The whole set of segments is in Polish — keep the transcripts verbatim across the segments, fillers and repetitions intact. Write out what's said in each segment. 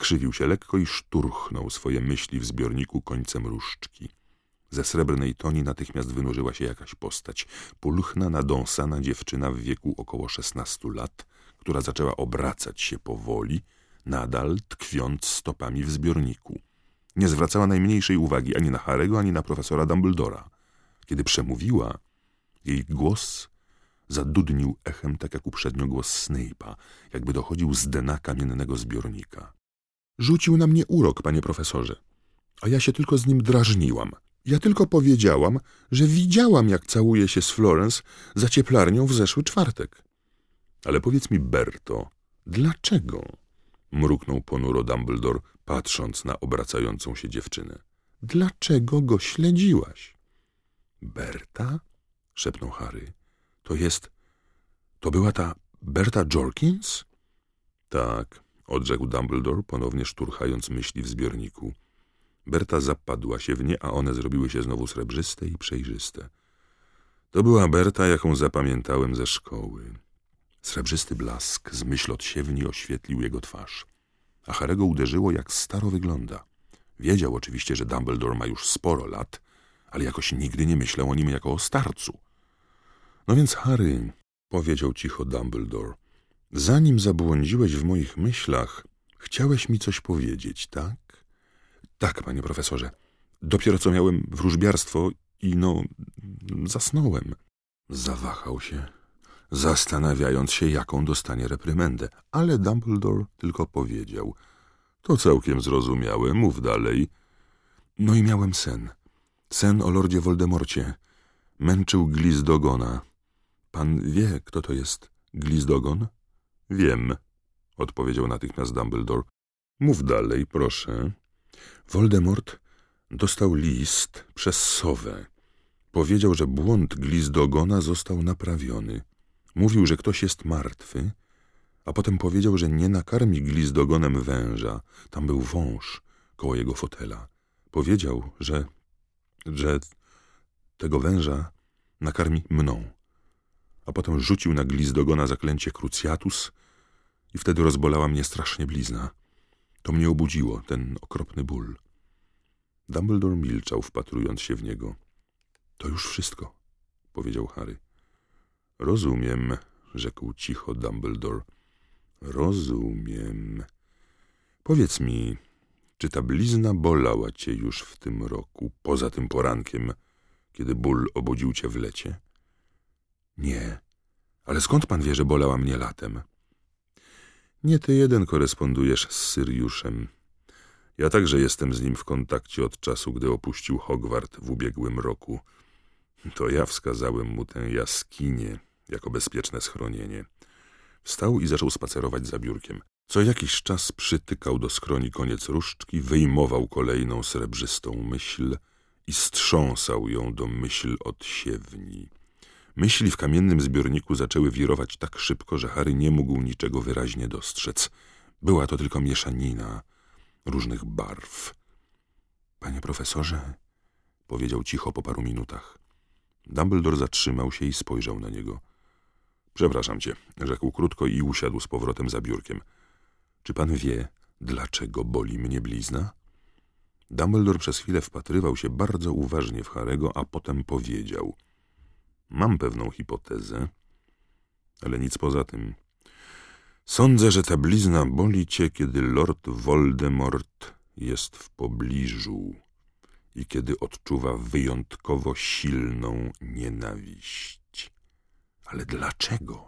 Skrzywił się lekko i szturchnął swoje myśli w zbiorniku końcem różdżki. Ze srebrnej toni natychmiast wynurzyła się jakaś postać. Pulchna, nadąsana dziewczyna w wieku około szesnastu lat, która zaczęła obracać się powoli, nadal tkwiąc stopami w zbiorniku. Nie zwracała najmniejszej uwagi ani na Harry'ego, ani na profesora Dumbledora. Kiedy przemówiła, jej głos zadudnił echem, tak jak uprzednio głos Snape'a, jakby dochodził z dna kamiennego zbiornika. Rzucił na mnie urok, panie profesorze, a ja się tylko z nim drażniłam. Ja tylko powiedziałam, że widziałam, jak całuje się z Florence za cieplarnią w zeszły czwartek. Ale powiedz mi, Berto, dlaczego? Mruknął ponuro Dumbledore, patrząc na obracającą się dziewczynę. Dlaczego go śledziłaś? Berta? Szepnął Harry. To jest... To była ta Berta Jorkins? Tak, odrzekł Dumbledore, ponownie szturchając myśli w zbiorniku. Berta zapadła się w nie, a one zrobiły się znowu srebrzyste i przejrzyste. To była Berta, jaką zapamiętałem ze szkoły. Srebrzysty blask z myśl od siewni oświetlił jego twarz, a Harry'ego uderzyło, jak staro wygląda. Wiedział oczywiście, że Dumbledore ma już sporo lat, ale jakoś nigdy nie myślał o nim jako o starcu. No więc, Harry, powiedział cicho Dumbledore, zanim zabłądziłeś w moich myślach, chciałeś mi coś powiedzieć, tak? Tak, panie profesorze. Dopiero co miałem wróżbiarstwo i no, zasnąłem. Zawahał się, zastanawiając się, jaką dostanie reprymendę, ale Dumbledore tylko powiedział: to całkiem zrozumiałe, mów dalej. No i miałem sen. Sen o lordzie Voldemorcie. Męczył Glizdogona. Pan wie, kto to jest Glizdogon? Wiem, odpowiedział natychmiast Dumbledore. Mów dalej, proszę. Voldemort dostał list przez sowę. Powiedział, że błąd Glizdogona został naprawiony. Mówił, że ktoś jest martwy, a potem powiedział, że nie nakarmi Glizdogonem węża. Tam był wąż koło jego fotela. Powiedział, że, że tego węża nakarmi mną. A potem rzucił na Glizdogona zaklęcie Cruciatus i wtedy rozbolała mnie strasznie blizna. To mnie obudziło, ten okropny ból. Dumbledore milczał, wpatrując się w niego. To już wszystko, powiedział Harry. Rozumiem, rzekł cicho Dumbledore. Rozumiem. Powiedz mi, czy ta blizna bolała cię już w tym roku, poza tym porankiem, kiedy ból obudził cię w lecie? Nie. Ale skąd pan wie, że bolała mnie latem? Nie ty jeden korespondujesz z Syriuszem. Ja także jestem z nim w kontakcie od czasu, gdy opuścił Hogwart w ubiegłym roku. To ja wskazałem mu tę jaskinię jako bezpieczne schronienie. Wstał i zaczął spacerować za biurkiem. Co jakiś czas przytykał do skroni koniec różdżki, wyjmował kolejną srebrzystą myśl i strząsał ją do myśl od siewni. Myśli w kamiennym zbiorniku zaczęły wirować tak szybko, że Harry nie mógł niczego wyraźnie dostrzec. Była to tylko mieszanina różnych barw. Panie profesorze, powiedział cicho po paru minutach. Dumbledore zatrzymał się i spojrzał na niego. Przepraszam cię, rzekł krótko i usiadł z powrotem za biurkiem. Czy pan wie, dlaczego boli mnie blizna? Dumbledore przez chwilę wpatrywał się bardzo uważnie w Harry'ego, a potem powiedział: mam pewną hipotezę, ale nic poza tym. Sądzę, że ta blizna boli cię, kiedy lord Voldemort jest w pobliżu i kiedy odczuwa wyjątkowo silną nienawiść. Ale dlaczego?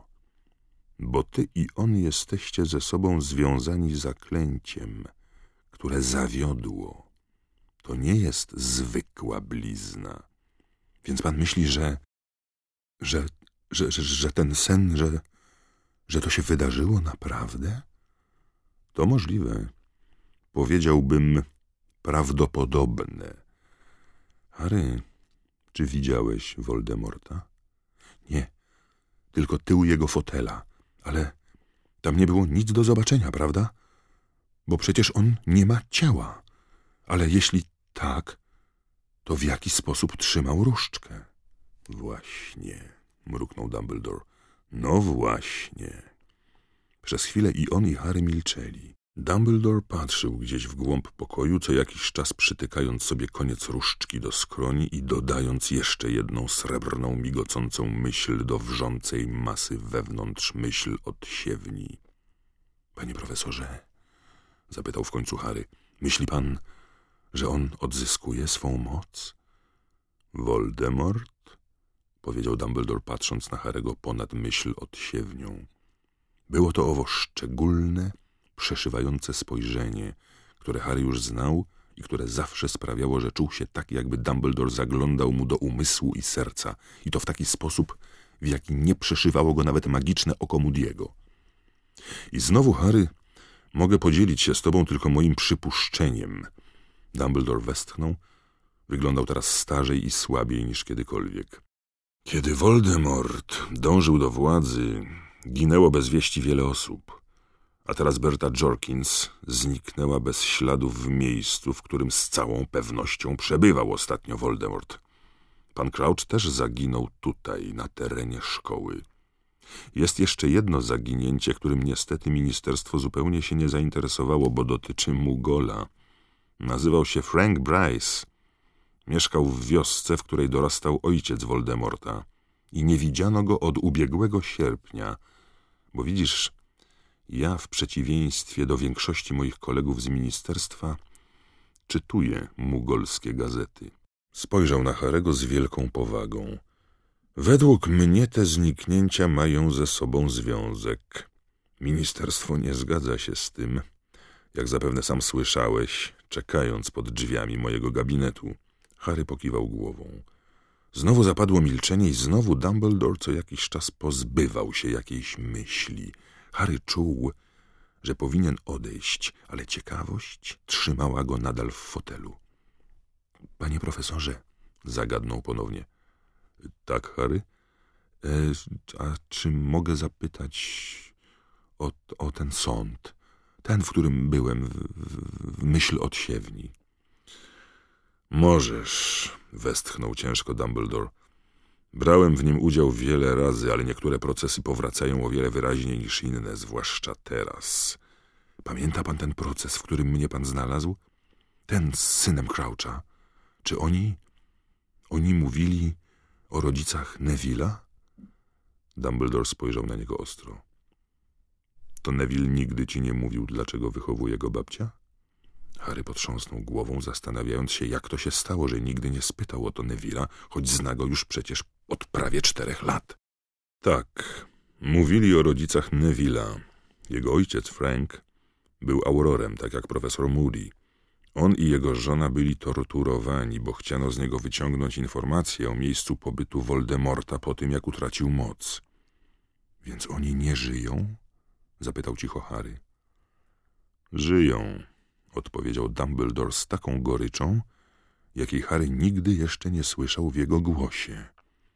Bo ty i on jesteście ze sobą związani zaklęciem, które zawiodło. To nie jest zwykła blizna. Więc pan myśli, że... że... że, że, że ten sen, że... że to się wydarzyło naprawdę? To możliwe. Powiedziałbym prawdopodobne. Harry, czy widziałeś Voldemorta? Nie, tylko tył jego fotela, ale tam nie było nic do zobaczenia, prawda? Bo przecież on nie ma ciała. Ale jeśli tak, to w jaki sposób trzymał różdżkę? Właśnie, mruknął Dumbledore. No właśnie. Przez chwilę i on, i Harry milczeli. Dumbledore patrzył gdzieś w głąb pokoju, co jakiś czas przytykając sobie koniec różdżki do skroni i dodając jeszcze jedną srebrną, migocącą myśl do wrzącej masy wewnątrz myśl odsiewni. — Panie profesorze — zapytał w końcu Harry — myśli pan, że on odzyskuje swą moc? — Voldemort? — powiedział Dumbledore, patrząc na Harry'ego ponad myśl odsiewnią. Było to owo szczególne, przeszywające spojrzenie, które Harry już znał i które zawsze sprawiało, że czuł się tak, jakby Dumbledore zaglądał mu do umysłu i serca, i to w taki sposób, w jaki nie przeszywało go nawet magiczne oko Moody'ego. I znowu, Harry, mogę podzielić się z tobą tylko moim przypuszczeniem. Dumbledore westchnął. Wyglądał teraz starzej i słabiej niż kiedykolwiek. Kiedy Voldemort dążył do władzy, ginęło bez wieści wiele osób. A teraz Berta Jorkins zniknęła bez śladów w miejscu, w którym z całą pewnością przebywał ostatnio Voldemort. Pan Crouch też zaginął tutaj, na terenie szkoły. Jest jeszcze jedno zaginięcie, którym niestety ministerstwo zupełnie się nie zainteresowało, bo dotyczy Mugola. Nazywał się Frank Bryce. Mieszkał w wiosce, w której dorastał ojciec Voldemorta. I nie widziano go od ubiegłego sierpnia, bo widzisz, ja w przeciwieństwie do większości moich kolegów z ministerstwa czytuję mugolskie gazety. Spojrzał na Harry'ego z wielką powagą. Według mnie te zniknięcia mają ze sobą związek. Ministerstwo nie zgadza się z tym, jak zapewne sam słyszałeś, czekając pod drzwiami mojego gabinetu. Harry pokiwał głową. Znowu zapadło milczenie i znowu Dumbledore co jakiś czas pozbywał się jakiejś myśli. Harry czuł, że powinien odejść, ale ciekawość trzymała go nadal w fotelu. — Panie profesorze — zagadnął ponownie. — Tak, Harry? E, a czy mogę zapytać o, o ten sąd? Ten, w którym byłem, w, w, w myśl odsiewni. — Możesz — westchnął ciężko Dumbledore. Brałem w nim udział wiele razy, ale niektóre procesy powracają o wiele wyraźniej niż inne, zwłaszcza teraz. Pamięta pan ten proces, w którym mnie pan znalazł? Ten z synem Croucha. Czy oni... oni mówili o rodzicach Neville'a? Dumbledore spojrzał na niego ostro. To Neville nigdy ci nie mówił, dlaczego wychowuje go babcia? Harry potrząsnął głową, zastanawiając się, jak to się stało, że nigdy nie spytał o to Neville'a, choć zna go już przecież od prawie czterech lat. Tak, mówili o rodzicach Neville'a. Jego ojciec, Frank, był aurorem, tak jak profesor Moody. On i jego żona byli torturowani, bo chciano z niego wyciągnąć informacje o miejscu pobytu Voldemorta po tym, jak utracił moc. Więc oni nie żyją? Zapytał cicho Harry. Żyją, odpowiedział Dumbledore z taką goryczą, jakiej Harry nigdy jeszcze nie słyszał w jego głosie.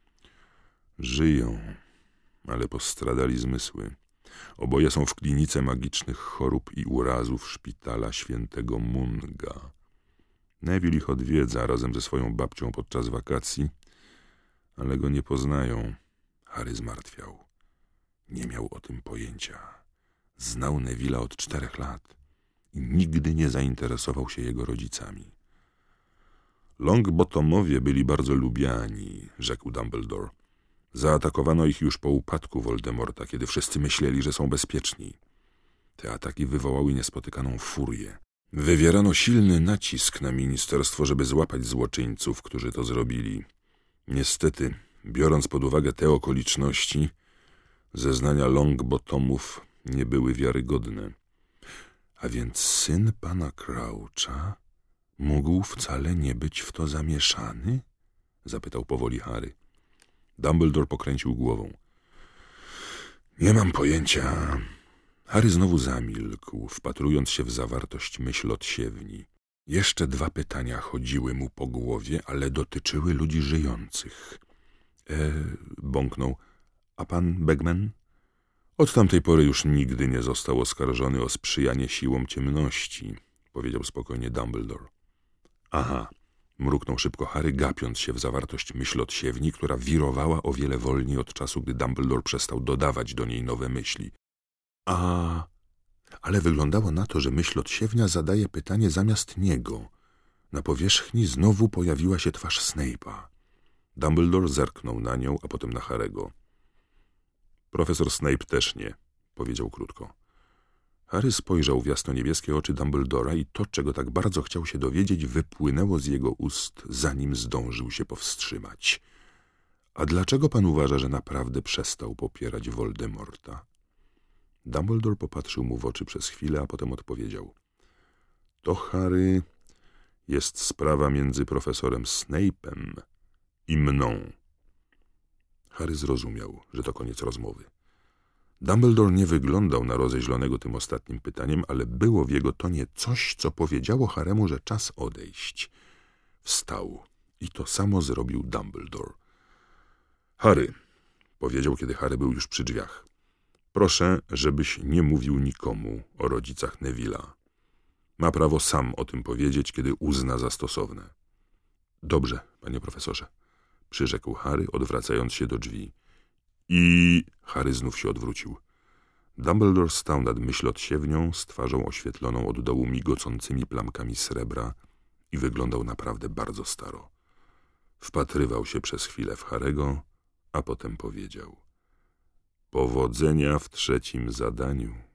Żyją, ale postradali zmysły. Oboje są w klinice magicznych chorób i urazów szpitala świętego Munga. Neville ich odwiedza razem ze swoją babcią podczas wakacji, ale go nie poznają. Harry zmartwiał. Nie miał o tym pojęcia. Znał Neville'a od czterech lat i nigdy nie zainteresował się jego rodzicami. Longbottomowie byli bardzo lubiani, rzekł Dumbledore. Zaatakowano ich już po upadku Voldemorta, kiedy wszyscy myśleli, że są bezpieczni. Te ataki wywołały niespotykaną furię. Wywierano silny nacisk na ministerstwo, żeby złapać złoczyńców, którzy to zrobili. Niestety, biorąc pod uwagę te okoliczności, zeznania Longbottomów nie były wiarygodne. A więc syn pana Croucha mógł wcale nie być w to zamieszany? Zapytał powoli Harry. Dumbledore pokręcił głową. Nie mam pojęcia. Harry znowu zamilkł, wpatrując się w zawartość myśl odsiewni. Jeszcze dwa pytania chodziły mu po głowie, ale dotyczyły ludzi żyjących. E, bąknął. A pan Bagman? Od tamtej pory już nigdy nie został oskarżony o sprzyjanie siłom ciemności, powiedział spokojnie Dumbledore. Aha, mruknął szybko Harry, gapiąc się w zawartość myśl odsiewni, która wirowała o wiele wolniej od czasu, gdy Dumbledore przestał dodawać do niej nowe myśli. A Ale wyglądało na to, że myślodsiewnia zadaje pytanie zamiast niego. Na powierzchni znowu pojawiła się twarz Snape'a. Dumbledore zerknął na nią, a potem na Harry'ego. Profesor Snape też nie, powiedział krótko. Harry spojrzał w jasno-niebieskie oczy Dumbledora i to, czego tak bardzo chciał się dowiedzieć, wypłynęło z jego ust, zanim zdążył się powstrzymać. A dlaczego pan uważa, że naprawdę przestał popierać Voldemorta? Dumbledore popatrzył mu w oczy przez chwilę, a potem odpowiedział. To, Harry, jest sprawa między profesorem Snape'em i mną. Harry zrozumiał, że to koniec rozmowy. Dumbledore nie wyglądał na rozeźlonego tym ostatnim pytaniem, ale było w jego tonie coś, co powiedziało Haremu, że czas odejść. Wstał i to samo zrobił Dumbledore. Harry, powiedział, kiedy Harry był już przy drzwiach. Proszę, żebyś nie mówił nikomu o rodzicach Neville'a. Ma prawo sam o tym powiedzieć, kiedy uzna za stosowne. Dobrze, panie profesorze, przyrzekł Harry, odwracając się do drzwi. I... Harry znów się odwrócił. Dumbledore stał nad myślodsiewnią z twarzą oświetloną od dołu migocącymi plamkami srebra i wyglądał naprawdę bardzo staro. Wpatrywał się przez chwilę w Harry'ego, a potem powiedział. Powodzenia w trzecim zadaniu.